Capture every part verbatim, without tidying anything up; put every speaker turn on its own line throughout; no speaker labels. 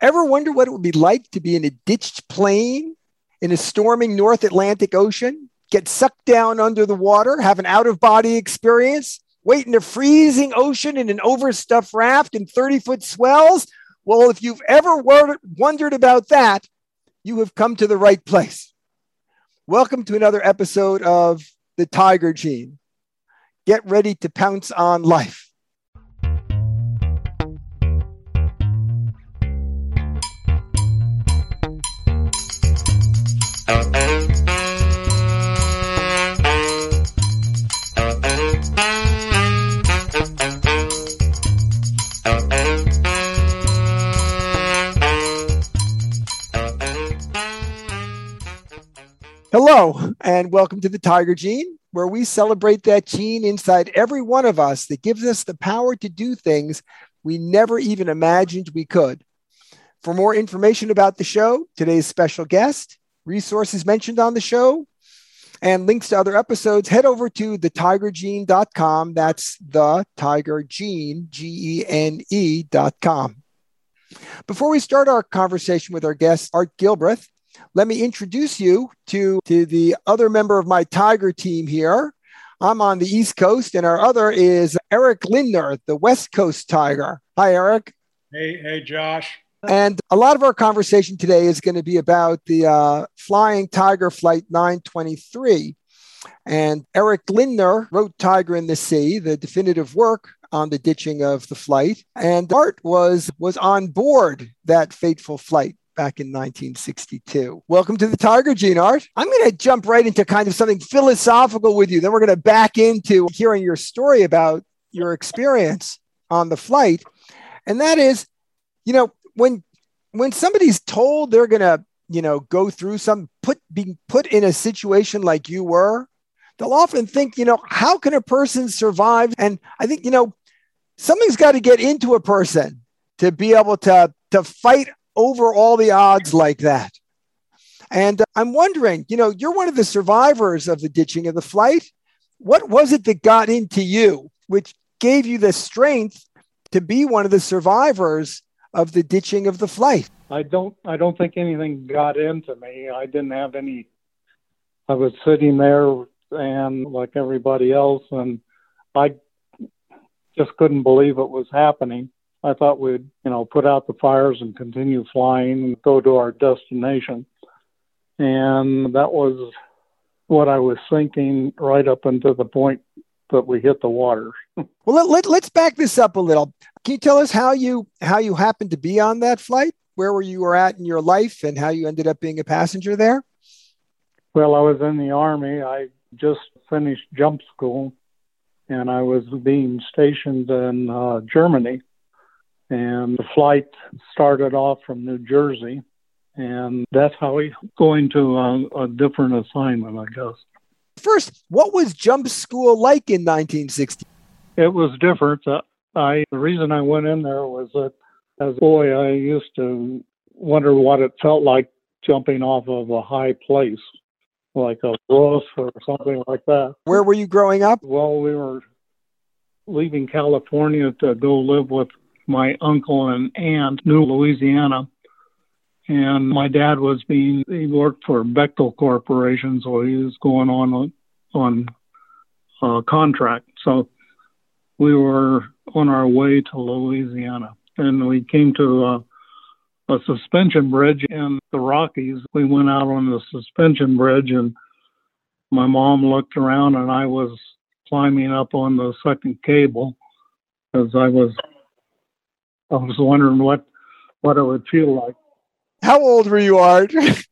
Ever wonder what it would be like to be in a ditched plane in a storming North Atlantic Ocean, get sucked down under the water, have an out-of-body experience, wait in a freezing ocean in an overstuffed raft in thirty-foot swells? Well, if you've ever wor- wondered about that, you have come to the right place. Welcome to another episode of The Tiger Gene. Get ready to pounce on life. Hello, and welcome to the Tiger Gene, where we celebrate that gene inside every one of us that gives us the power to do things we never even imagined we could. For more information about the show, today's special guest, resources mentioned on the show, and links to other episodes, head over to the tiger gene dot com. That's the Tiger Gene, G E N E dot com. Before we start our conversation with our guest, Art Gilbreth, let me introduce you to, to the other member of my Tiger team here. I'm on the East Coast, and our other is Eric Lindner, the West Coast Tiger. Hi, Eric.
Hey, hey, Josh.
And a lot of our conversation today is going to be about the uh, Flying Tiger Flight nine twenty-three. And Eric Lindner wrote Tiger in the Sea, the definitive work on the ditching of the flight. And Art was, was on board that fateful flight back in nineteen sixty-two. Welcome to the Tiger Gene, Art. I'm going to jump right into kind of something philosophical with you. Then we're going to back into hearing your story about your experience on the flight. And that is, you know, when when somebody's told they're going to, you know, go through some, put being put in a situation like you were, they'll often think, you know, how can a person survive? And I think, you know, something's got to get into a person to be able to, to fight over all the odds like that. And uh, I'm wondering, you know, you're one of the survivors of the ditching of the flight. What was it that got into you, which gave you the strength to be one of the survivors of the ditching of the flight?
I don't, I don't think anything got into me. I didn't have any, I was sitting there and like everybody else, and I just couldn't believe it was happening. I thought we'd, you know, put out the fires and continue flying and go to our destination. And that was what I was thinking right up until the point that we hit the water.
Well, let, let, let's back this up a little. Can you tell us how you how you happened to be on that flight? Where were you were at in your life and how you ended up being a passenger there?
Well, I was in the Army. I just finished jump school, and I was being stationed in uh, Germany. And the flight started off from New Jersey, and that's how we going to a, a different assignment, I guess.
First, what was jump school like in nineteen sixty?
It was different. Uh, I the reason I went in there was that as a boy, I used to wonder what it felt like jumping off of a high place, like a roof or something like that.
Where were you growing up?
Well, we were leaving California to go live with my uncle and aunt, New Louisiana. And my dad was being, he worked for Bechtel Corporation, so he was going on on a contract. So we were on our way to Louisiana. And we came to a, a suspension bridge in the Rockies. We went out on the suspension bridge, and my mom looked around, and I was climbing up on the second cable because I was I was wondering what, what it would feel like.
How old were you, Art?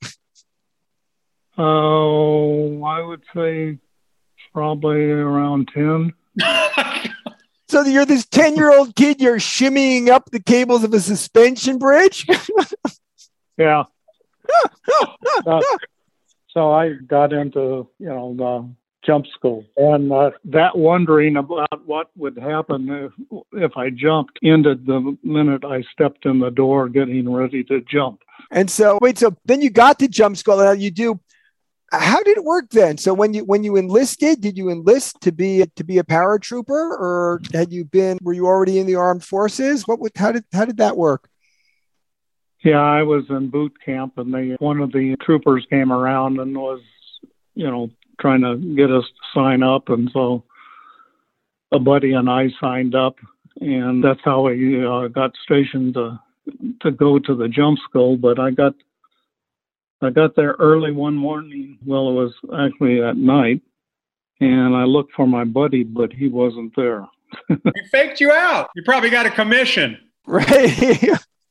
Oh, I would say probably around ten.
So you're this ten-year-old kid, you're shimmying up the cables of a suspension bridge?
Yeah. uh, so I got into, you know, the jump school. And uh, that wondering about what would happen if, if I jumped ended the minute I stepped in the door getting ready to jump.
And so, wait, so then you got to jump school. Now you do, how did it work then? So when you when you enlisted, did you enlist to be to be a paratrooper, or had you been, were you already in the armed forces? What would, how did how did that work?
Yeah, I was in boot camp, and they one of the troopers came around and was, you know, trying to get us to sign up, and so a buddy and I signed up, and that's how we uh, got stationed to to go to the jump school. But I got I got there early one morning. Well, it was actually at night, and I looked for my buddy, but he wasn't there.
He faked you out. You probably got a commission.
Right.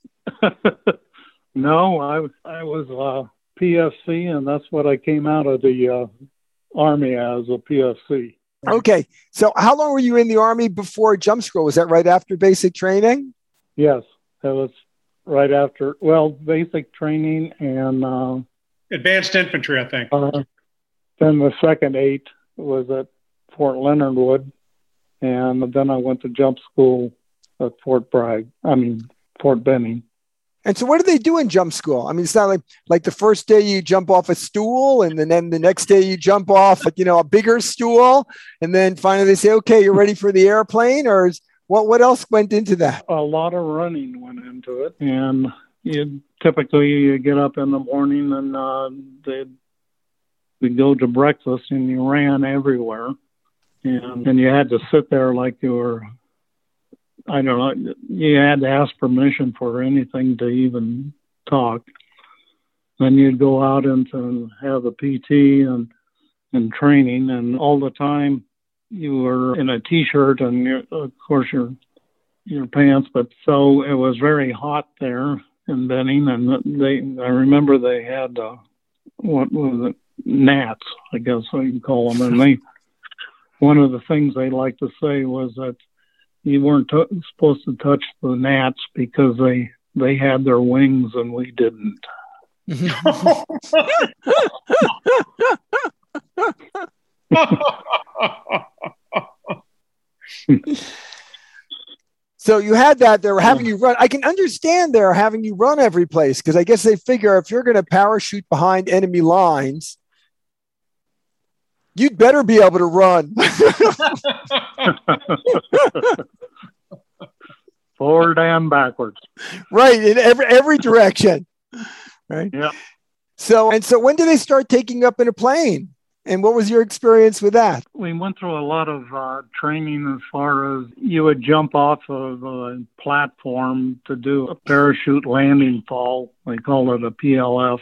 No, I was I was uh, P F C, and that's what I came out of the uh, Army as, a P F C.
Okay. So how long were you in the Army before jump school? Was that right after basic training?
Yes, that was right after, well, basic training, and uh,
Advanced infantry, I think.
Uh, then the second eight was at Fort Leonard Wood, and then I went to jump school at Fort Bragg, I mean, Fort Benning.
And so what do they do in jump school? I mean, it's not like, like the first day you jump off a stool, and then, then the next day you jump off, you know, a bigger stool. And then finally they say, okay, you're ready for the airplane, or is, what, what else went into that?
A lot of running went into it. And you typically you get up in the morning, and uh, they'd we'd go to breakfast, and you ran everywhere. And, and you had to sit there like you were, I don't know, you had to ask permission for anything to even talk. Then you'd go out and to have a P T and, and training, and all the time you were in a T-shirt and, your, of course, your your pants. But so it was very hot there in Benning, and they I remember they had, uh, what was it, gnats, I guess I can call them. And they, one of the things they like to say was that you weren't t- supposed to touch the gnats because they they had their wings and we didn't.
So you had that, they were having you run. I can understand they're having you run every place, because I guess they figure if you're going to parachute behind enemy lines, you'd better be able to run.
Forward and backwards.
Right, in every every direction. Right.
Yeah.
So and so when did they start taking you up in a plane? And what was your experience with that?
We went through a lot of uh, training as far as you would jump off of a platform to do a parachute landing fall. They call it a P L F.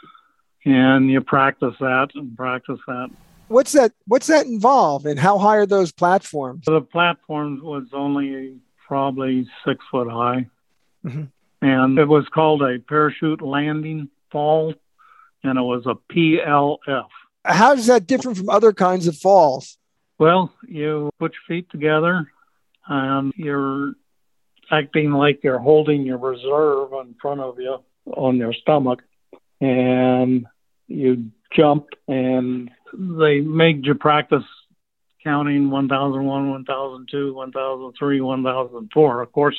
And you practice that and practice that.
What's that? What's that involve, and how high are those platforms?
The platform was only probably six foot high,
mm-hmm.
and it was called a parachute landing fall, and it was a P L F.
How does that differ from other kinds of falls?
Well, you put your feet together, and you're acting like you're holding your reserve in front of you on your stomach, and you jump, and they make you practice counting one thousand one, one thousand two, one thousand three, one thousand four. Of course,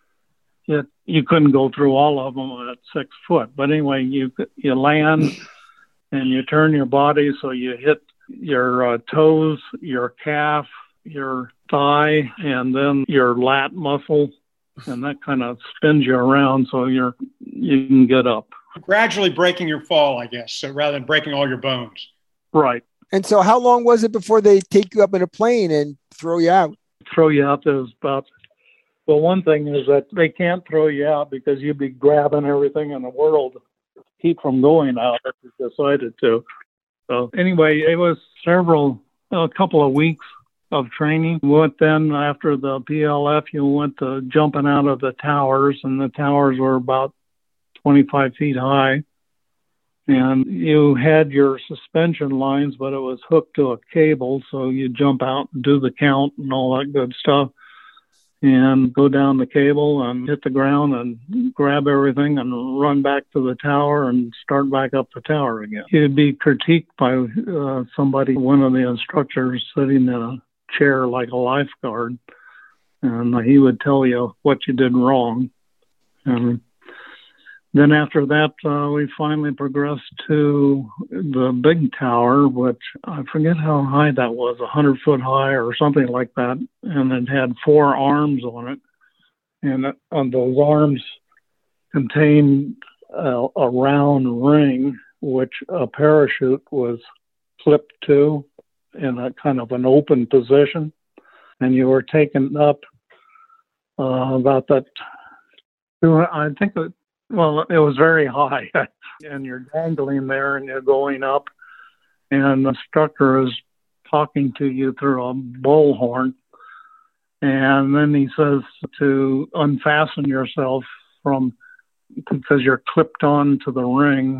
it, you couldn't go through all of them at six foot. But anyway, you you land and you turn your body so you hit your uh, toes, your calf, your thigh, and then your lat muscle, and that kind of spins you around so you're you can get up.
Gradually breaking your fall, I guess, so rather than breaking all your bones.
Right.
And so how long was it before they take you up in a plane and throw you out?
Throw you out is about, well, one thing is that they can't throw you out because you'd be grabbing everything in the world to keep from going out if you decided to. So anyway, it was several, a couple of weeks of training. What then after the P L F, you went to jumping out of the towers, and the towers were about twenty-five feet high. And you had your suspension lines, but it was hooked to a cable. So you jump out and do the count and all that good stuff, and go down the cable and hit the ground and grab everything and run back to the tower and start back up the tower again. You'd be critiqued by uh, somebody, one of the instructors sitting in a chair like a lifeguard, and he would tell you what you did wrong. And then after that, uh, we finally progressed to the big tower, which I forget how high that was, one hundred foot high or something like that. And it had four arms on it. And on those arms, contained a, a round ring, which a parachute was clipped to in a kind of an open position. And you were taken up uh, about that, I think, it, well, it was very high. And you're dangling there and you're going up. And the instructor is talking to you through a bullhorn. And then he says to unfasten yourself from, because you're clipped onto the ring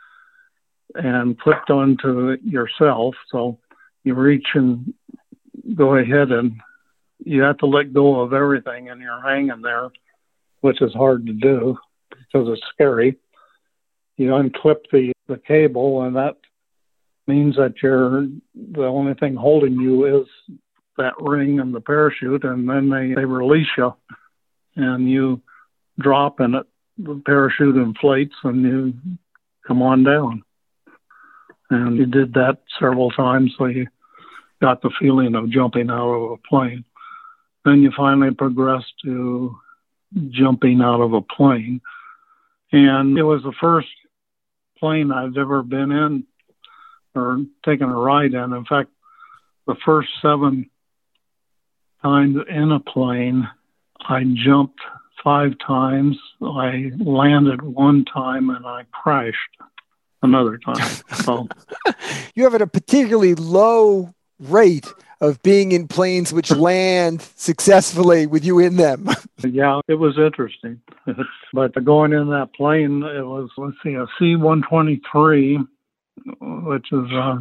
and clipped onto yourself. So you reach and go ahead and you have to let go of everything and you're hanging there, which is hard to do because it's scary. You unclip the, the cable, and that means that you're, the only thing holding you is that ring and the parachute, and then they, they release you and you drop and it, the parachute inflates and you come on down. And you did that several times, so you got the feeling of jumping out of a plane. Then you finally progressed to jumping out of a plane. And it was the first plane I've ever been in or taken a ride in. In fact, the first seven times in a plane, I jumped five times, I landed one time, and I crashed another time. So
you have a particularly low rate of being in planes which land successfully with you in them.
Yeah, it was interesting. But going in that plane, it was, let's see, a C one twenty-three, which is uh,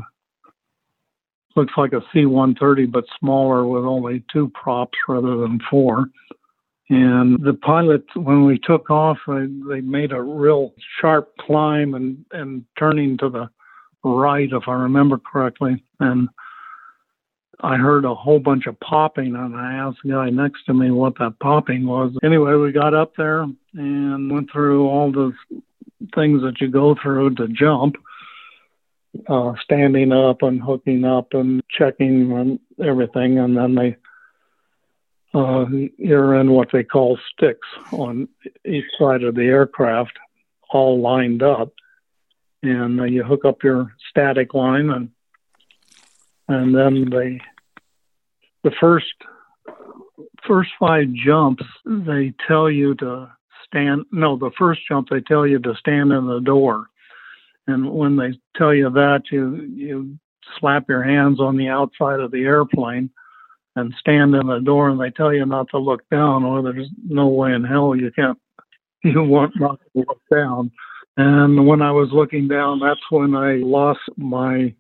looks like a C one thirty, but smaller with only two props rather than four. And the pilots, when we took off, they, they made a real sharp climb and, and turning to the right, if I remember correctly. And I heard a whole bunch of popping, and I asked the guy next to me what that popping was. Anyway, we got up there and went through all the things that you go through to jump, uh, standing up and hooking up and checking and everything. And then they, uh, you're in what they call sticks on each side of the aircraft, all lined up. And uh, you hook up your static line, and and then they, the first first five jumps, they tell you to stand. No, the first jump they tell you to stand in the door, and when they tell you that, you you slap your hands on the outside of the airplane and stand in the door, and they tell you not to look down, or there's no way in hell you can't. You want not to look down. And when I was looking down, that's when I lost my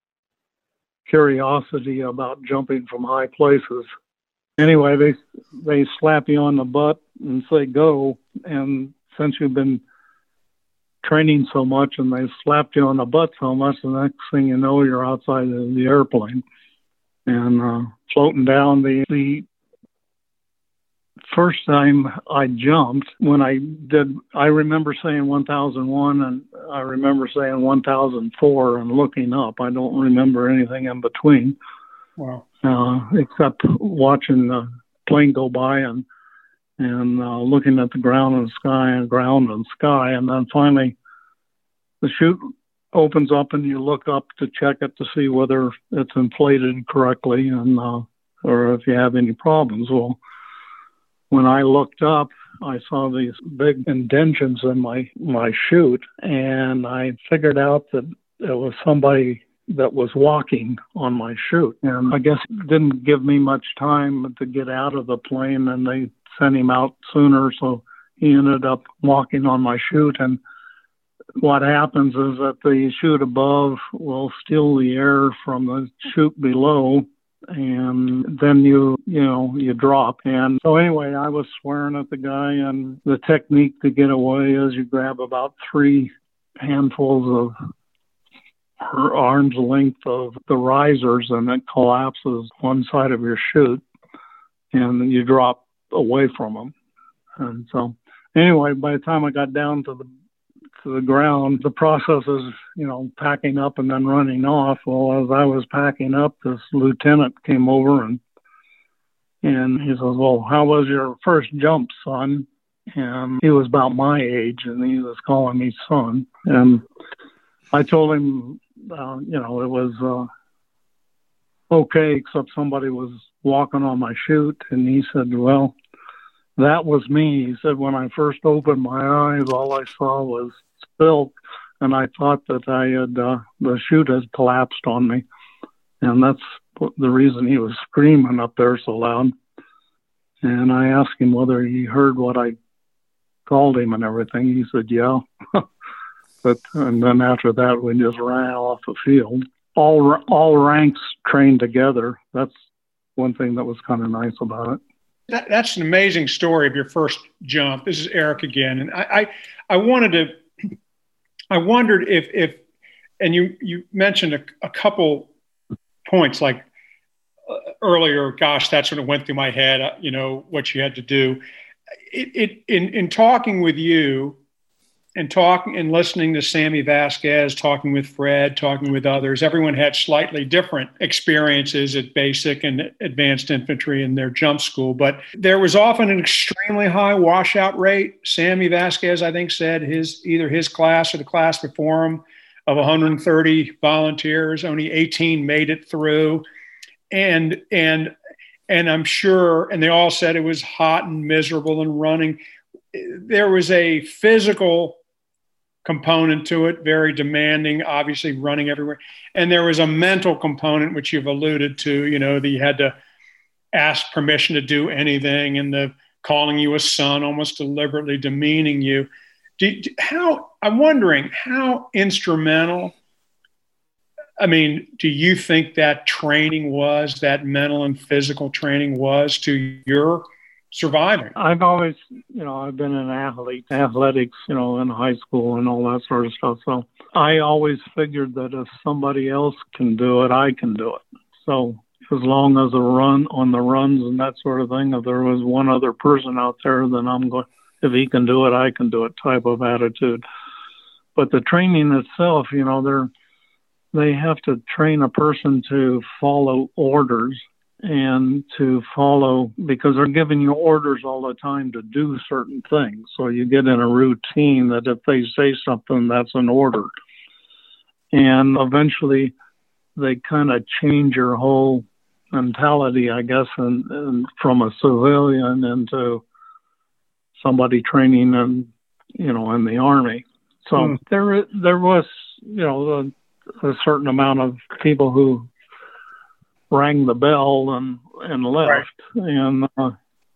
curiosity about jumping from high places. Anyway, they they slap you on the butt and say go, and since you've been training so much and they slapped you on the butt so much, the next thing you know, you're outside of the airplane and uh, floating down. The, the first time I jumped, when I did, I remember saying one thousand one, and I remember saying one thousand four and looking up. I don't remember anything in between.
Wow.
Uh, except watching the plane go by and and uh, looking at the ground and sky and ground and sky. And then finally the chute opens up and you look up to check it to see whether it's inflated correctly and uh, or if you have any problems. Well, when I looked up, I saw these big indentions in my, my chute, and I figured out that it was somebody that was walking on my chute. And I guess it didn't give me much time to get out of the plane, and they sent him out sooner, so he ended up walking on my chute. And what happens is that the chute above will steal the air from the chute below, and then you, you know, you drop. And so anyway, I was swearing at the guy, and the technique to get away is you grab about three handfuls of her arm's length of the risers, and it collapses one side of your chute, and you drop away from them. And so anyway, by the time I got down to the to the ground, the process is, you know, packing up and then running off. Well, as I was packing up, this lieutenant came over and and he says, well, how was your first jump, son? and he was about my age, and he was calling me son. And I told him, uh, you know, it was uh, okay, except somebody was walking on my chute, and he said, well, that was me. He said, when I first opened my eyes, all I saw was silk, and I thought that I had, uh, the chute had collapsed on me. And that's the reason he was screaming up there so loud. And I asked him whether he heard what I called him and everything. He said, yeah. But, and then after that, we just ran off the field. All, all ranks trained together. That's one thing that was kind of nice about it.
That, that's an amazing story of your first jump. This is Eric again. And I, I, I wanted to, I wondered if, if, and you, you mentioned a, a couple points like uh, earlier, gosh, that's when it went through my head, uh, you know, what you had to do. It, it in, in talking with you and talking and listening to Sammy Vasquez, talking with Fred, talking with others, everyone had slightly different experiences at basic and advanced infantry in their jump school, but there was often an extremely high washout rate. Sammy Vasquez, I think, said his either his class or the class before him of one hundred thirty volunteers, only eighteen made it through. And, and, and I'm sure, and they all said it was hot and miserable and running. There was a physical component to it, very demanding, obviously running everywhere. And there was a mental component, which you've alluded to, you know, that you had to ask permission to do anything, and the calling you a son, almost deliberately demeaning you. Do, do, how, I'm wondering how instrumental, I mean, do you think that training was, that mental and physical training was to your surviving?
I've always, you know, I've been an athlete, athletics, you know, in high school and all that sort of stuff. So I always figured that if somebody else can do it, I can do it. So as long as a run on the runs and that sort of thing, if there was one other person out there, then I'm going, if he can do it, I can do it type of attitude. But the training itself, you know, they're, they have to train a person to follow orders and to follow, because they're giving you orders all the time to do certain things. So you get in a routine that if they say something, that's an order. And eventually they kind of change your whole mentality, I guess, and, and from a civilian into somebody training in, you know, in the Army. So mm. there, there was, you know, a, a certain amount of people who rang the bell and, and left. Right. And, uh,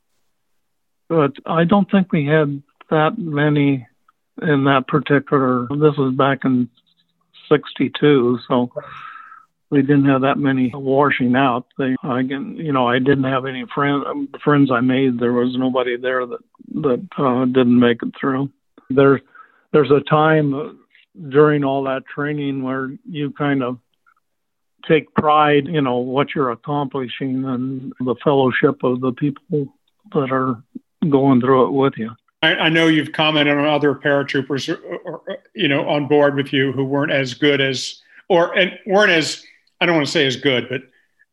but I don't think we had that many in that particular, this was back in sixty-two. So we didn't have that many washing out. They, I can, you know, I didn't have any friend, friends I made. There was nobody there that, that, uh, didn't make it through. There, there's a time during all that training where you kind of take pride, you know, what you're accomplishing and the fellowship of the people that are going through it with you.
I, I know you've commented on other paratroopers, or, or, you know, on board with you who weren't as good as, or and weren't as, I don't want to say as good, but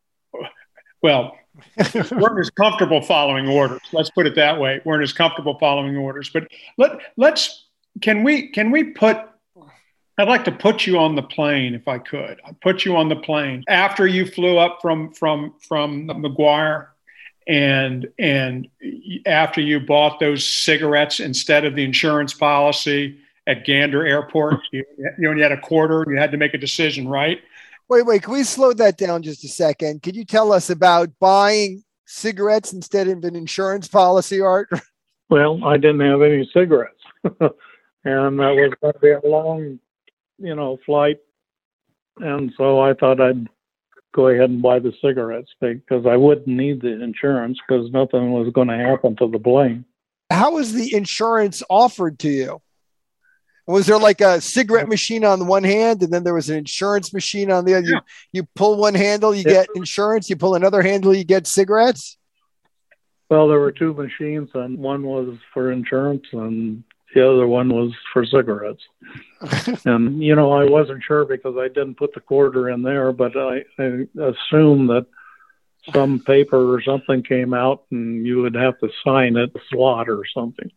well, weren't as comfortable following orders. Let's put it that way. Weren't as comfortable following orders. But let let's can we can we put I'd like to put you on the plane if I could. I'd put you on the plane after you flew up from from from McGuire, and and after you bought those cigarettes instead of the insurance policy at Gander Airport. You, you only had a quarter. You had to make a decision, right?
Wait, wait. Can we slow that down just a second? Could you tell us about buying cigarettes instead of an insurance policy, Art?
Well, I didn't have any cigarettes, and that was going to be a long, you know, flight. And so I thought I'd go ahead and buy the cigarettes because I wouldn't need the insurance because nothing was going to happen to the plane.
How was the insurance offered to you? Was there like a cigarette machine on the one hand and then there was an insurance machine on the other? Yeah. You, you pull one handle, you yeah. get insurance. You pull another handle, you get cigarettes?
Well, there were two machines, and one was for insurance and the other one was for cigarettes. And, you know, I wasn't sure because I didn't put the quarter in there, but I, I assumed that some paper or something came out and you would have to sign it, slot or something.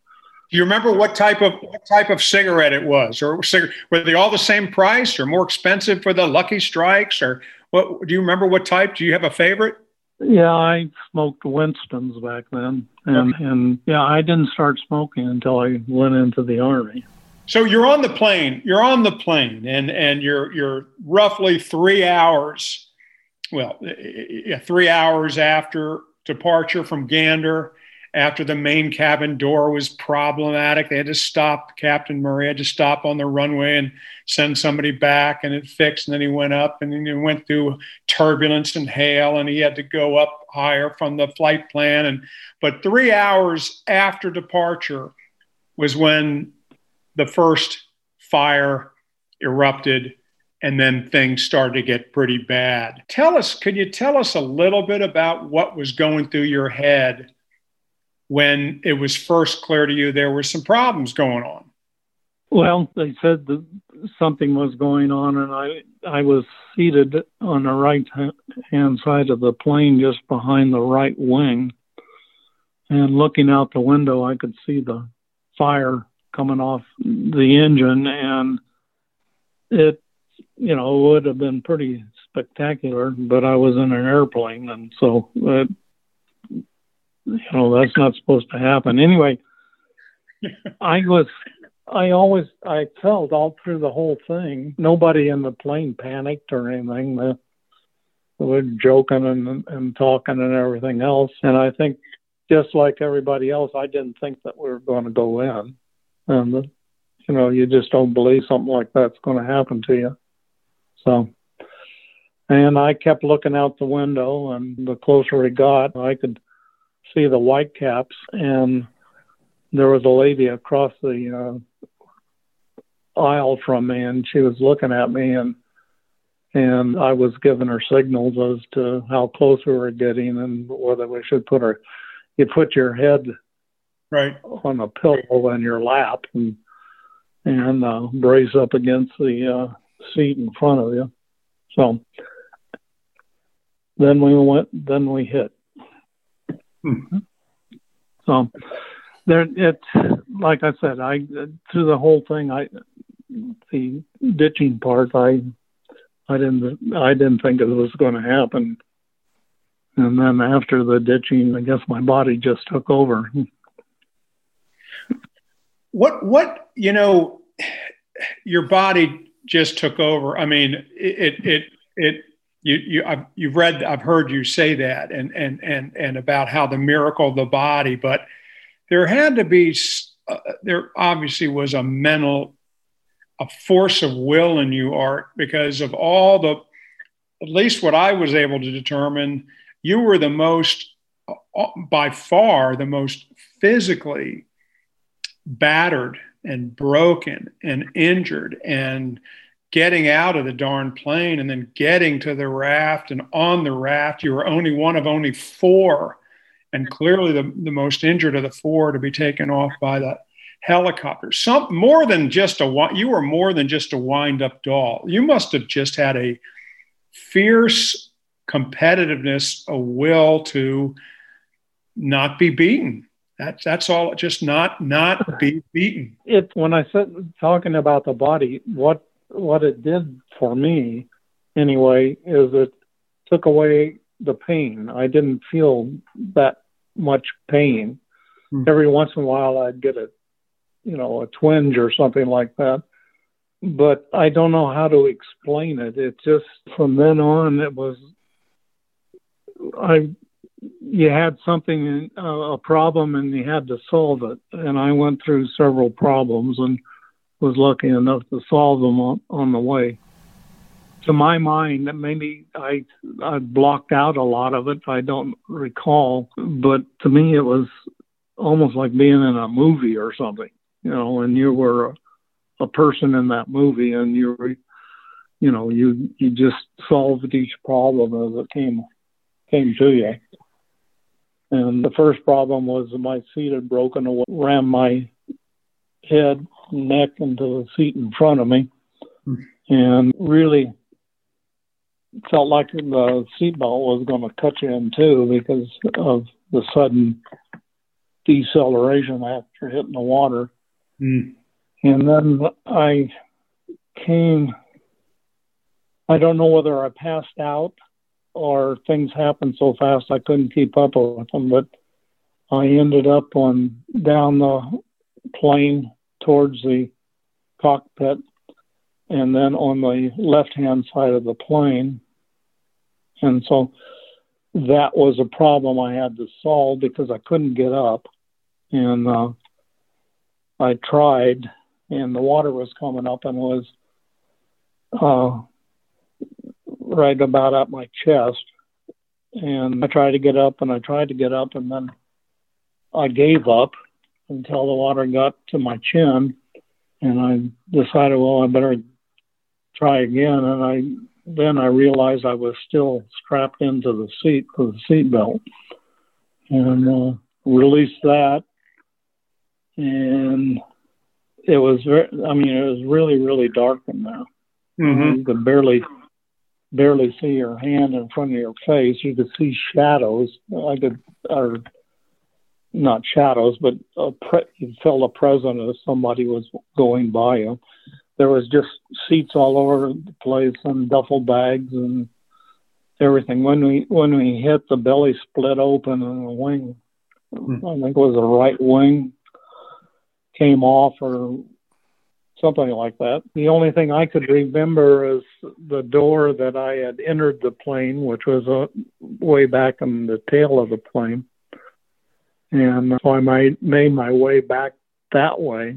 Do you remember what type of what type of cigarette it was, or cig- were they all the same price, or more expensive for the Lucky Strikes, or what? Do you remember what type? Do you have a favorite?
Yeah, I smoked Winston's back then, and
Okay.
and yeah, I didn't start smoking until I went into the Army.
So you're on the plane. You're on the plane, and and you're you're roughly three hours. Well, yeah, three hours after departure from Gander. After the main cabin door was problematic, they had to stop. Captain Murray had to stop on the runway and send somebody back, and it fixed. And then he went up, and then he went through turbulence and hail, and he had to go up higher from the flight plan. And but three hours after departure was when the first fire erupted, and then things started to get pretty bad. Tell us, could you tell us a little bit about what was going through your head when it was first clear to you there were some problems going on?
Well, they said that something was going on, and I I was seated on the right hand side of the plane, just behind the right wing, and looking out the window, I could see the fire coming off the engine, and it, you know, would have been pretty spectacular, but I was in an airplane, and so it, you know, that's not supposed to happen. Anyway, I was, I always, I felt all through the whole thing, nobody in the plane panicked or anything. They were joking and, and talking and everything else. And I think just like everybody else, I didn't think that we were going to go in. And, you know, you just don't believe something like that's going to happen to you. So, and I kept looking out the window, and the closer we got, I could see the white caps, and there was a lady across the uh, aisle from me, and she was looking at me, and and I was giving her signals as to how close we were getting and whether we should put our, you put your head
right
on a pillow in your lap and and uh, brace up against the uh, seat in front of you. So then we went, then we hit.
Hmm.
So there, it, like I said, I, through the whole thing, I, the ditching part, I, I didn't, I didn't think it was going to happen. And then after the ditching, I guess my body just took over.
What, what, you know, your body just took over. I mean, it, it, it, You, you, I've, you've read, I've heard you say that, and and and and about how the miracle of the body. But there had to be, uh, there obviously was a mental, a force of will in you, Art, because of all the, at least what I was able to determine, you were the most, uh, by far, the most physically battered and broken and injured, and getting out of the darn plane and then getting to the raft, and on the raft, you were only one of only four, and clearly the, the most injured of the four to be taken off by the helicopter. Some more than just a, you were more than just a wind up doll. You must have just had a fierce competitiveness, a will to not be beaten. That's, that's all, just not, not be beaten.
It, when I said, talking about the body, what, what it did for me anyway is it took away the pain. I didn't feel that much pain. Mm-hmm. Every once in a while I'd get a, you know, a twinge or something like that, but I don't know how to explain it. It just, from then on, it was, I, you had something, uh, a problem, and you had to solve it. And I went through several problems and was lucky enough to solve them on, on the way. To my mind, maybe I I blocked out a lot of it. I don't recall, but to me it was almost like being in a movie or something, you know, and you were a, a person in that movie, and you were, you know, you you just solved each problem as it came came to you. And the first problem was my seat had broken away, rammed my head, neck into the seat in front of me, and really felt like the seatbelt was going to cut you in two because of the sudden deceleration after hitting the water.
Mm.
And then I came, I don't know whether I passed out or things happened so fast I couldn't keep up with them, but I ended up on down the plane towards the cockpit and then on the left-hand side of the plane. And so that was a problem I had to solve because I couldn't get up. And uh, I tried, and the water was coming up and was uh, right about at my chest. And I tried to get up, and I tried to get up, and then I gave up until the water got to my chin. And I decided, well, I better try again. And I then I realized I was still strapped into the seat for the seat belt, and uh, released that. And it was, very, I mean, it was really, really dark in there.
Mm-hmm.
You could barely, barely see your hand in front of your face. You could see shadows. I could, or not shadows, but a pre- you felt a presence as somebody was going by you. There was just seats all over the place and duffel bags and everything. When we when we hit, the belly split open and the wing, mm. I think it was the right wing, came off or something like that. The only thing I could remember is the door that I had entered the plane, which was uh, way back in the tail of the plane. And so I made, made my way back that way.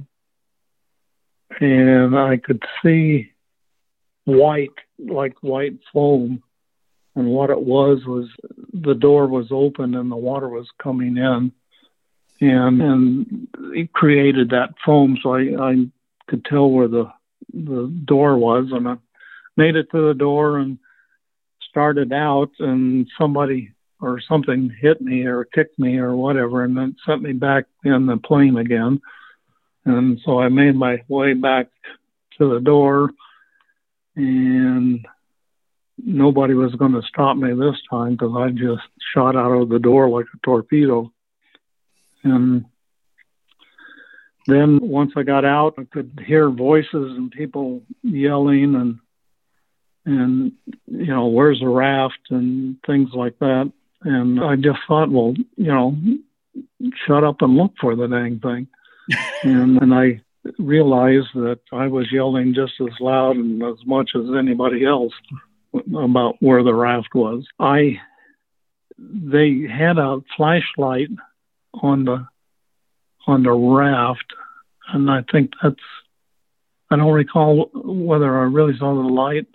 And I could see white, like white foam. And what it was, was the door was open and the water was coming in. And, and it created that foam, so I, I could tell where the, the door was. And I made it to the door and started out, and somebody or something hit me or kicked me or whatever, and then sent me back in the plane again. And so I made my way back to the door, and nobody was going to stop me this time because I just shot out of the door like a torpedo. And then once I got out, I could hear voices and people yelling and, and you know, where's the raft and things like that. And I just thought, well, you know, shut up and look for the dang thing. and, and I realized that I was yelling just as loud and as much as anybody else about where the raft was. I, they had a flashlight on the, on the raft. And I think that's, I don't recall whether I really saw the light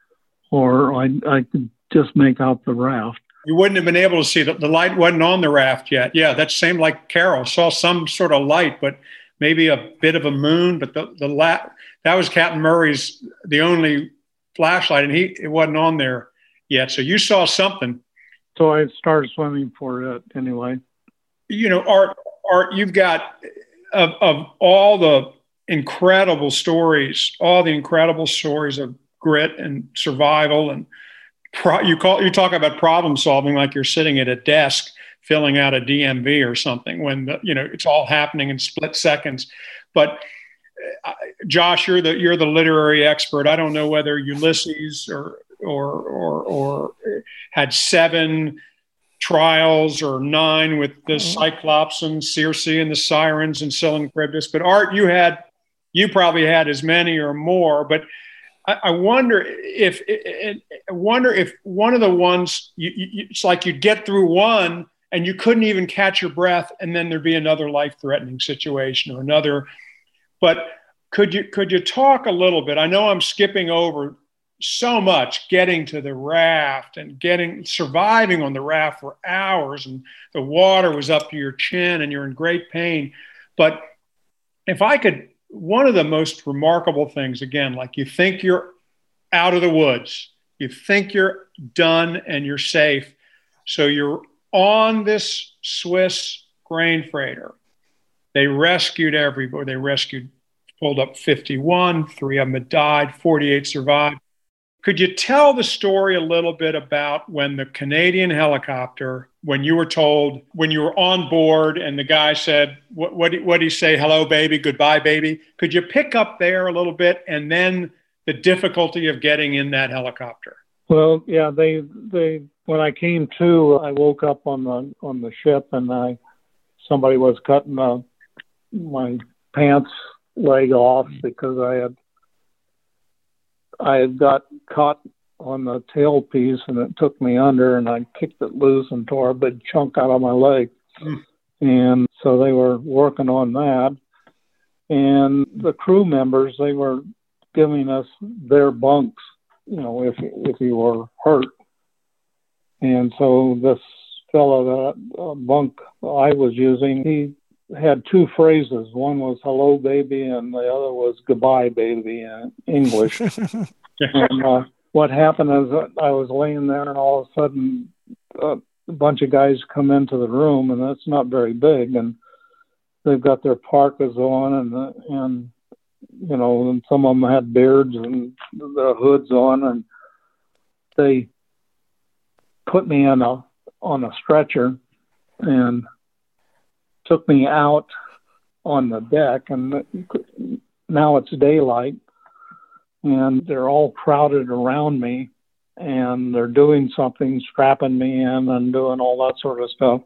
or I, I could just make out the raft.
You wouldn't have been able to see that the light wasn't on the raft yet. Yeah, that's same like Carol saw some sort of light, but maybe a bit of a moon. But the the la- that was Captain Murray's the only flashlight, and he it wasn't on there yet. So you saw something.
So I started swimming for it anyway.
You know, Art, Art, you've got of of all the incredible stories, all the incredible stories of grit and survival and. Pro, you call you talk about problem solving like you're sitting at a desk filling out a D M V or something when the, you know it's all happening in split seconds. But uh, Josh, you're the you're the literary expert. I don't know whether Ulysses or or or, or had seven trials or nine with the Cyclops and Circe and the Sirens and Scylla and Charybdis. But Art, you had you probably had as many or more. But I wonder if I wonder if one of the ones you, you, it's like you'd get through one and you couldn't even catch your breath, and then there'd be another life-threatening situation or another. But could you could you talk a little bit? I know I'm skipping over so much, getting to the raft and getting surviving on the raft for hours, and the water was up to your chin, and you're in great pain. But if I could. One of the most remarkable things, again, like you think you're out of the woods, you think you're done and you're safe. So you're on this Swiss grain freighter. They rescued everybody. They rescued, pulled up fifty-one, three of them had died, forty-eight survived. Could you tell the story a little bit about when the Canadian helicopter when you were told, when you were on board and the guy said, what what what did he say? Hello, baby, goodbye, baby. Could you pick up there a little bit, and then the difficulty of getting in that helicopter?
Well, yeah, they they when I came to, I woke up on the on the ship, and I somebody was cutting uh, my pants leg off because I had I had got caught on the tailpiece, and it took me under, and I kicked it loose and tore a big chunk out of my leg. Mm. And so they were working on that. And the crew members, they were giving us their bunks, you know, if if you were hurt. And so this fellow, that uh, bunk I was using, he had two phrases. One was hello, baby, and the other was goodbye, baby, in English. And uh, what happened is I was laying there, and all of a sudden uh, a bunch of guys come into the room, and that's not very big, and they've got their parkas on, and uh, and you know, and some of them had beards and the hoods on, and they put me on a on a stretcher and took me out on the deck, and now it's daylight, and they're all crowded around me, and they're doing something, strapping me in and doing all that sort of stuff.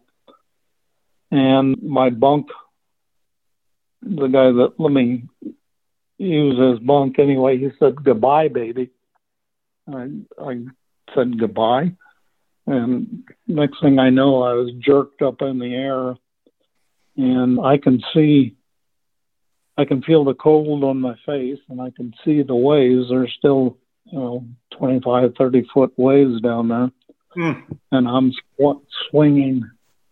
And my bunk, the guy that let me use his bunk anyway, he said, goodbye, baby. I, I said goodbye. And next thing I know, I was jerked up in the air, and I can see, I can feel the cold on my face, and I can see the waves. There's still, you know, twenty-five, thirty foot waves down there. Mm. And I'm sw- swinging,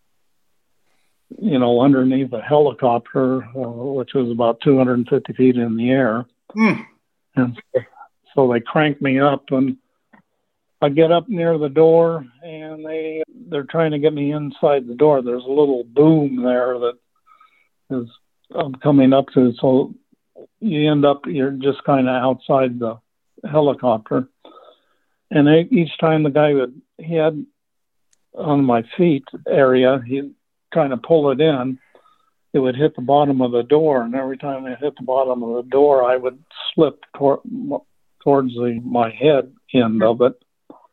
you know, underneath a helicopter, uh, which was about two hundred fifty feet in the air. Mm. And so, so they cranked me up, and I get up near the door, and they, they're trying to get me inside the door. There's a little boom there that is I'm coming up to, so you end up, you're just kind of outside the helicopter. And I, each time the guy would, he had on my feet area, he'd kind of pull it in, it would hit the bottom of the door. And every time it hit the bottom of the door, I would slip tor- towards the, my head end of it.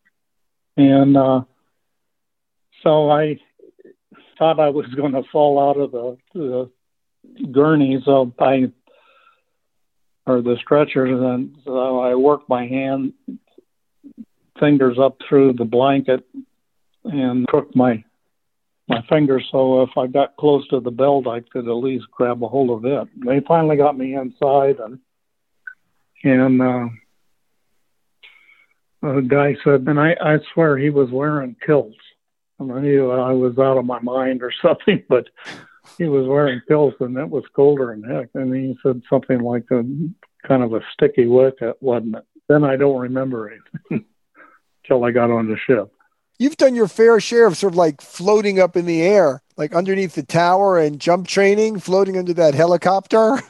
And uh, so I thought I was going to fall out of the, the gurney, so I, or the stretcher, and so I worked my hand, fingers up through the blanket and crooked my my fingers, so if I got close to the belt, I could at least grab a hold of it. They finally got me inside, and and uh, the guy said, and I, I swear he was wearing kilts. I knew I was out of my mind or something, but he was wearing kilts, and it was colder than heck. And he said something like a kind of a sticky wicket, wasn't it? Then I don't remember it until I got on the ship.
You've done your fair share of sort of like floating up in the air, like underneath the tower and jump training, floating under that helicopter.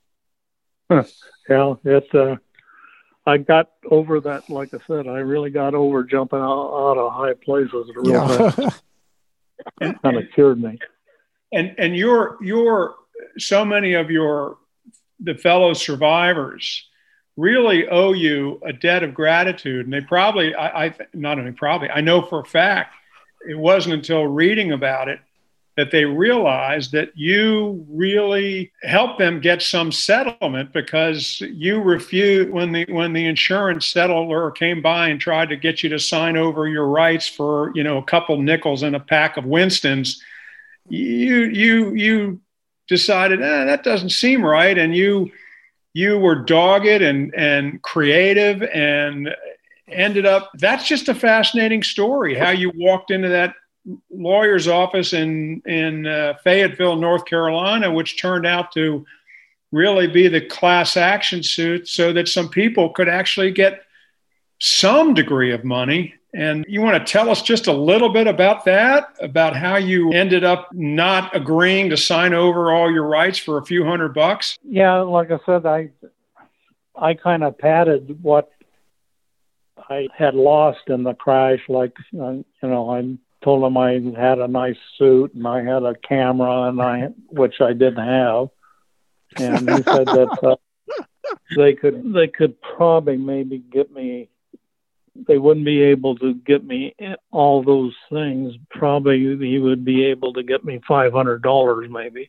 Yeah, it. Uh, I got over that. Like I said, I really got over jumping out, out of high places real
yeah.
fast. It kind of cured me.
And and your your so many of your the fellow survivors really owe you a debt of gratitude, and they probably I, I not only probably I know for a fact it wasn't until reading about it that they realized that you really helped them get some settlement, because you refused when the when the insurance settler came by and tried to get you to sign over your rights for, you know, a couple nickels and a pack of Winstons. You you you decided, eh, that doesn't seem right, and you you were dogged and and creative and ended up. That's just a fascinating story. How you walked into that lawyer's office in in uh, Fayetteville, North Carolina, which turned out to really be the class action suit, so that some people could actually get some degree of money. And you want to tell us just a little bit about that, about how you ended up not agreeing to sign over all your rights for a few hundred bucks?
Yeah, like I said, I I kind of padded what I had lost in the crash. Like, uh, you know, I told him I had a nice suit and I had a camera, and I which I didn't have. And he said that uh, they could they could probably maybe get me. They wouldn't be able to get me all those things. Probably he would be able to get me five hundred dollars maybe.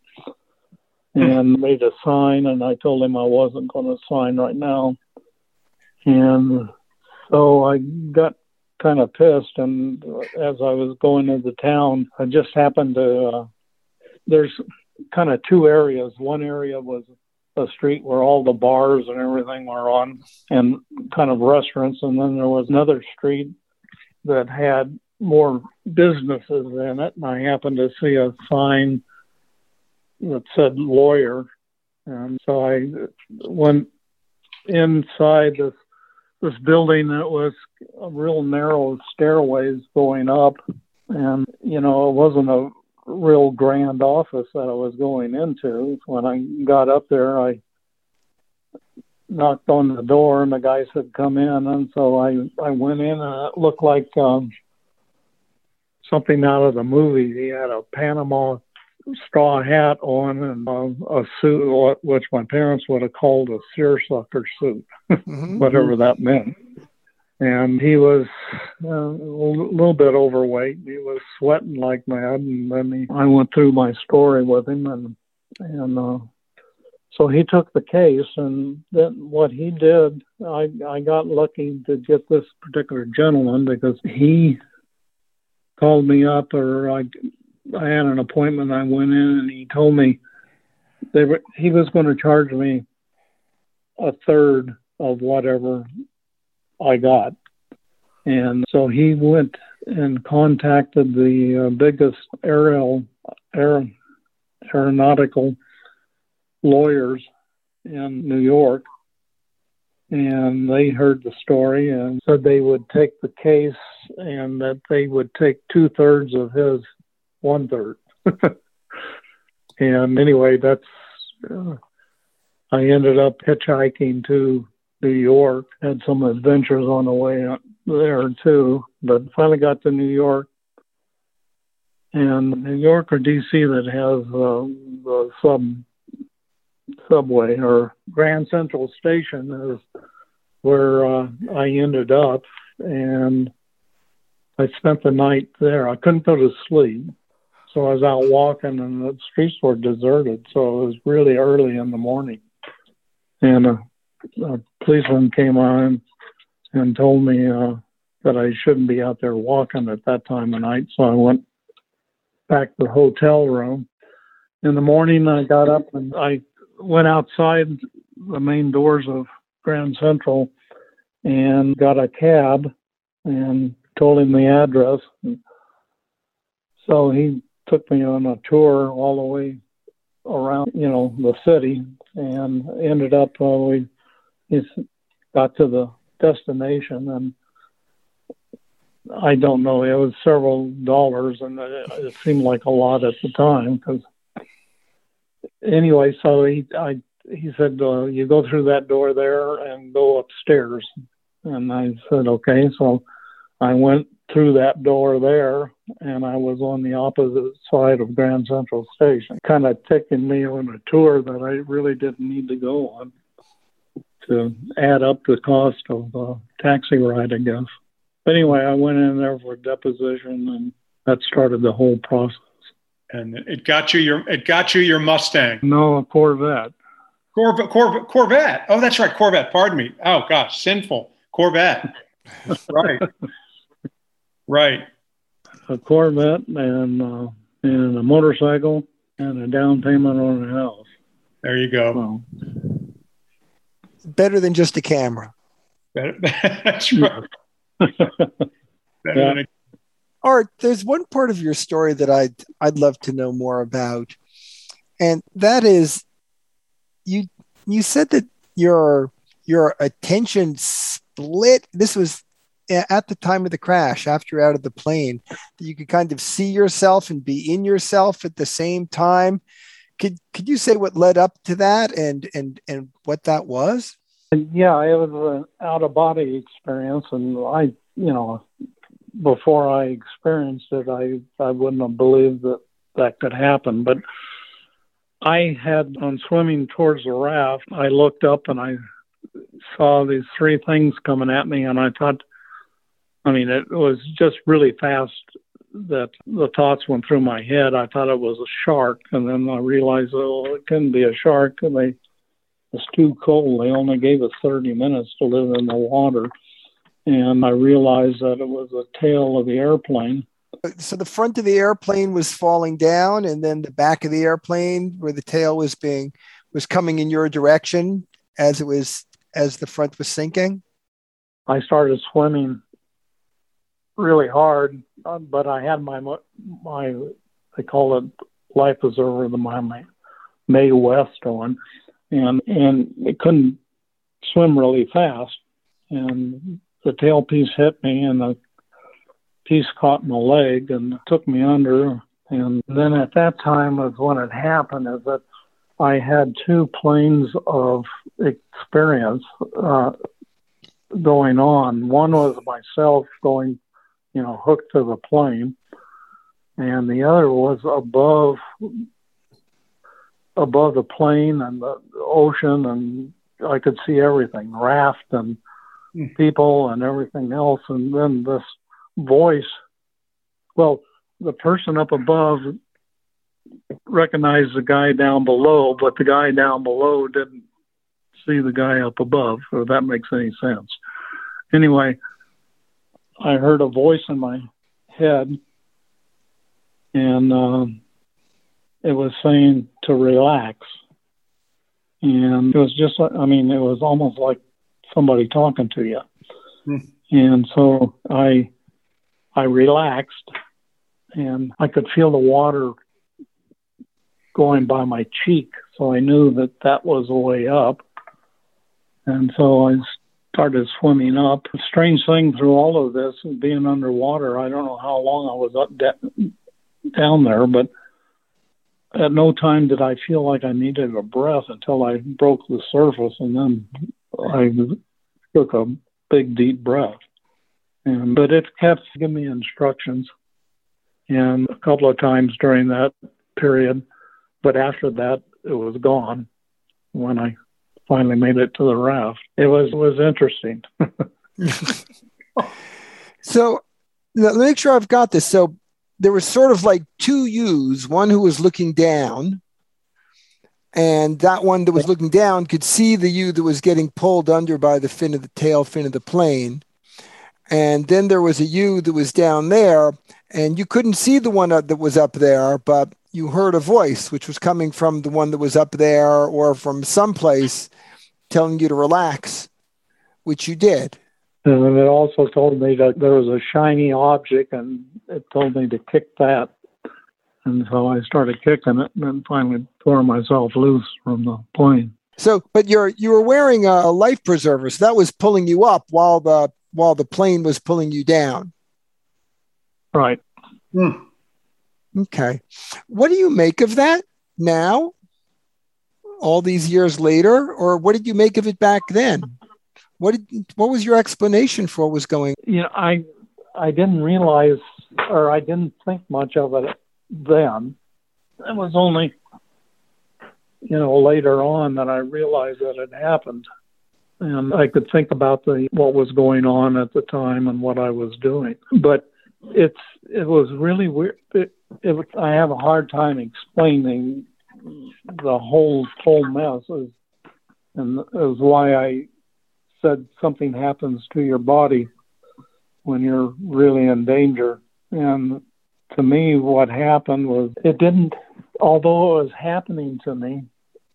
And made a sign, and I told him I wasn't going to sign right now. And so I got kind of pissed, and as I was going into town, I just happened to, uh, there's kind of two areas. One area was a street where all the bars and everything were on, and kind of restaurants, and then there was another street that had more businesses in it, and I happened to see a sign that said lawyer. And so I went inside this this building that was a real narrow stairways going up. And, you know, it wasn't a real grand office that I was going into. When I got up there, I knocked on the door and the guy said, come in. And so I, I went in, and it looked like um, something out of the movie. He had a Panama straw hat on and uh, a suit, which my parents would have called a seersucker suit, mm-hmm. whatever that meant. And he was uh, a little bit overweight. He was sweating like mad. And then he, I went through my story with him, and and uh, so he took the case. And then what he did, I I got lucky to get this particular gentleman, because he called me up, or I. I had an appointment. I went in, and he told me they were, he was going to charge me a third of whatever I got. And so he went and contacted the uh, biggest aerial, aer, aeronautical lawyers in New York. And they heard the story and said they would take the case, and that they would take two thirds of his one third. And anyway, that's, uh, I ended up hitchhiking to New York, had some adventures on the way up there too, but finally got to New York. And New York or D C that has uh, the sub subway, or Grand Central Station is where uh, I ended up, and I spent the night there. I couldn't go to sleep. So I was out walking, and the streets were deserted. So it was really early in the morning. And a, a policeman came on and told me uh, that I shouldn't be out there walking at that time of night. So I went back to the hotel room. In the morning, I got up and I went outside the main doors of Grand Central and got a cab and told him the address. So he took me on a tour all the way around, you know, the city, and ended up, uh, we got to the destination, and I don't know, it was several dollars, and it, it seemed like a lot at the time. Because anyway, so he, I, he said, uh, you go through that door there and go upstairs. And I said, okay. So I went through that door there, and I was on the opposite side of Grand Central Station, kind of taking me on a tour that I really didn't need to go on, to add up the cost of the taxi ride, I guess. But anyway, I went in there for a deposition, and that started the whole process.
And it got you your it got you your Mustang.
No, a Corvette.
Corvette, Corvette, Corvette. Oh, that's right, Corvette. Pardon me. Oh gosh, sinful. Corvette. Right. Right.
A Corvette and uh, and a motorcycle and a down payment on a house.
There you go. So,
better than just a camera.
Better, that's right. Better
Yeah.
than a,
Art, there's one part of your story that I'd I'd love to know more about, and that is, you you said that your your attention split. This was at the time of the crash, after you're out of the plane, that you could kind of see yourself and be in yourself at the same time. Could could you say what led up to that, and and and what that was?
Yeah, it was an out of body experience, and I, you know, before I experienced it, I, I wouldn't have believed that that could happen. But I had, on swimming towards the raft, I looked up and I saw these three things coming at me, and I thought, I mean, it was just really fast that the thoughts went through my head. I thought it was a shark, and then I realized, oh, it couldn't be a shark, and they, it's too cold. They only gave us thirty minutes to live in the water, and I realized that it was the tail of the airplane.
So the front of the airplane was falling down, and then the back of the airplane, where the tail was being was coming in your direction as it was as the front was sinking.
I started swimming really hard, but I had my my they call it life preserver, the my Mae West on, and and it couldn't swim really fast, and the tailpiece hit me, and the piece caught my leg and took me under. And then at that time was when it happened, is that I had two planes of experience uh, going on. One was myself going, you know, hooked to the plane, and the other was above above the plane and the ocean, and I could see everything, raft and people and everything else. And then this voice, well, the person up above recognized the guy down below, but the guy down below didn't see the guy up above, if that makes any sense. Anyway, I heard a voice in my head, and uh, it was saying to relax. And it was just, I mean, it was almost like somebody talking to you. Mm. And so I I relaxed, and I could feel the water going by my cheek, so I knew that that was the way up. And so I started swimming up. The strange thing through all of this, being underwater, I don't know how long I was up de- down there, but at no time did I feel like I needed a breath until I broke the surface, and then I took a big, deep breath. And, but it kept giving me instructions, and a couple of times during that period. But after that, it was gone when I finally made it to the raft. It was it was interesting.
So let me make sure I've got this. So there was sort of like two yous, one who was looking down, and that one that was looking down could see the you that was getting pulled under by the fin of the tail fin of the plane. And then there was a you that was down there, and you couldn't see the one that was up there, but you heard a voice, which was coming from the one that was up there or from someplace telling you to relax, which you did.
And it also told me that there was a shiny object, and it told me to kick that. And so I started kicking it, and then finally tore myself loose from the plane.
So, but you're you were wearing a life preserver, so that was pulling you up while the while the plane was pulling you down.
Right.
Hmm. Okay. What do you make of that now, all these years later, or what did you make of it back then? What did, what was your explanation for what was going on?
You know, I, I didn't realize, or I didn't think much of it then. It was only, you know, later on that I realized that it happened. And I could think about the what was going on at the time and what I was doing. But it's it was really weird. It, it, I have a hard time explaining the whole whole mess, and is why I said something happens to your body when you're really in danger. And to me, what happened was it didn't. Although it was happening to me,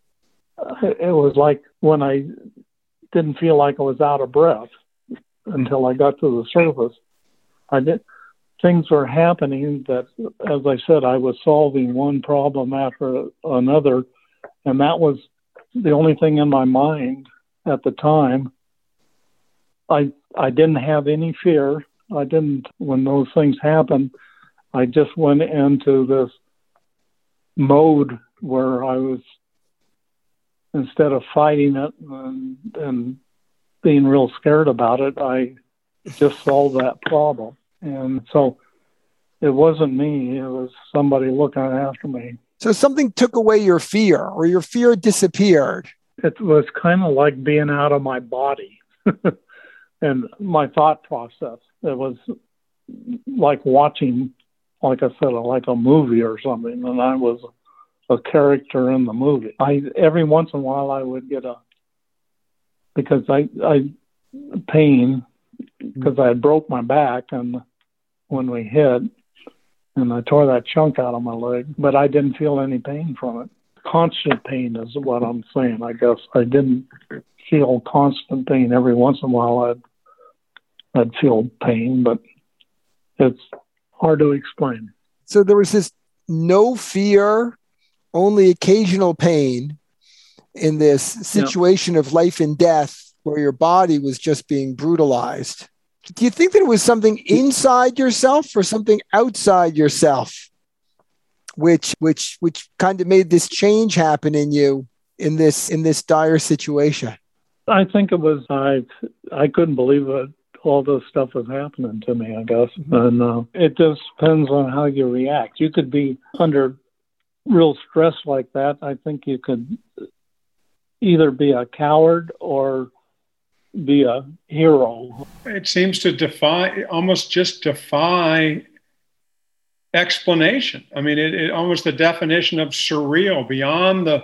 it was like when I didn't feel like I was out of breath until I got to the surface. I did. Things were happening that, as I said, I was solving one problem after another, and that was the only thing in my mind at the time. I I didn't have any fear. I didn't, when those things happened, I just went into this mode where I was, instead of fighting it and, and being real scared about it, I just solved that problem. And so it wasn't me. It was somebody looking after me.
So something took away your fear, or your fear disappeared.
It was kind of like being out of my body and my thought process. It was like watching, like I said, like a movie or something, and I was a character in the movie. I every once in a while I would get a because I I pain because I broke my back and when we hit, and I tore that chunk out of my leg, but I didn't feel any pain from it. Constant pain is what I'm saying. I guess I didn't feel constant pain. Every once in a while I'd I'd feel pain, but it's hard to explain.
So there was this no fear, only occasional pain in this situation yeah. of life and death where your body was just being brutalized. Do you think that it was something inside yourself or something outside yourself, which which which kind of made this change happen in you in this in this dire situation?
I think it was I I couldn't believe it. All this stuff was happening to me, I guess. And uh, it just depends on how you react. You could be under real stress like that. I think you could either be a coward or be a hero.
It seems to defy, almost just defy explanation. I mean, it, it almost the definition of surreal, beyond the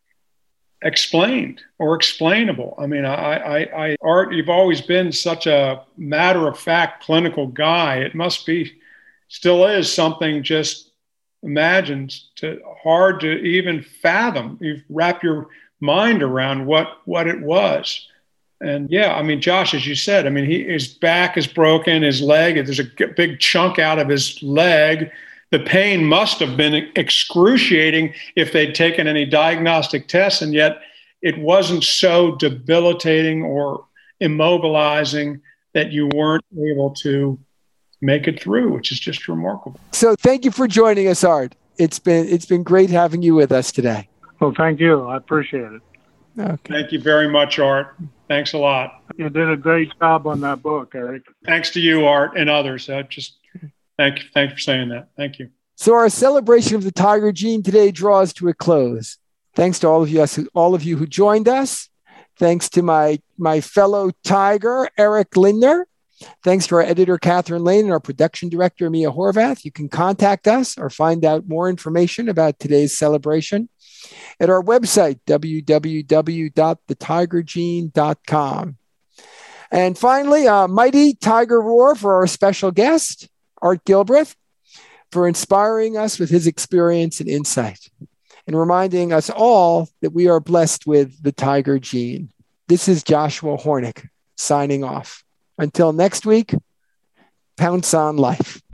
explained or explainable. I mean, I, I, I, Art, you've always been such a matter-of-fact clinical guy. It must be, still is something just imagined to hard to even fathom. You wrap your mind around what what it was. And yeah, I mean, Josh, as you said, I mean, he, his back is broken, his leg, there's a big chunk out of his leg. The pain must have been excruciating if they'd taken any diagnostic tests, and yet it wasn't so debilitating or immobilizing that you weren't able to make it through, which is just remarkable.
So thank you for joining us, Art. It's been it's been great having you with us today.
Well, thank you. I appreciate it.
Okay. Thank you very much, Art. Thanks a lot.
You did a great job on that book, Eric.
Thanks to you, Art, and others. Uh, just thank you. Thank you for saying that. Thank you.
So our celebration of the Tiger Gene today draws to a close. Thanks to all of you, all of you who joined us. Thanks to my my fellow Tiger, Eric Lindner. Thanks to our editor, Catherine Lane, and our production director, Mia Horvath. You can contact us or find out more information about today's celebration at our website, w w w dot the tiger gene dot com. And finally, a mighty Tiger roar for our special guest, Art Gilbreth, for inspiring us with his experience and insight, and reminding us all that we are blessed with the Tiger Gene. This is Joshua Hornick signing off. Until next week, pounce on life.